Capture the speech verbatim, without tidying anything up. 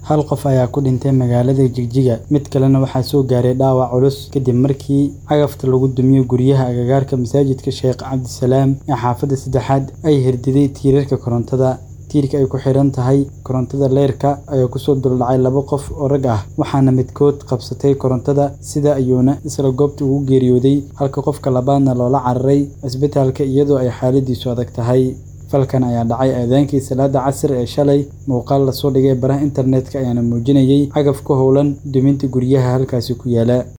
Hal qof ayaa ku dhintay magaalada Jigjiga, mid kalena waxaa soo gaaray dhaawac culus kadib markii cagafta lagu dumiyo guryaha agagaarka masaajidka Sheekh Cabdisalaam ee xaafadda saddexaad ay hirdiday tiirarka korontada. Tiirka ay ku xiran tahay korontada leerka ayaa ku soo duldhacay laba qof oo rag ah, waxaana midkood qabsatay korontada sida ayuuna isla goobta ugu geeriyooday, halka qofka labaadna loola cararay isbitaalka iyadoo ay xaaladiisu adag tahay. Falkan ayaa dhacay aadaankii salaada casir ee shalay. Muuqaal la soo dhigay baraha internetka ayaana muujinayay cagaf ku howlan duminta guryaha halkaasi ku yaala.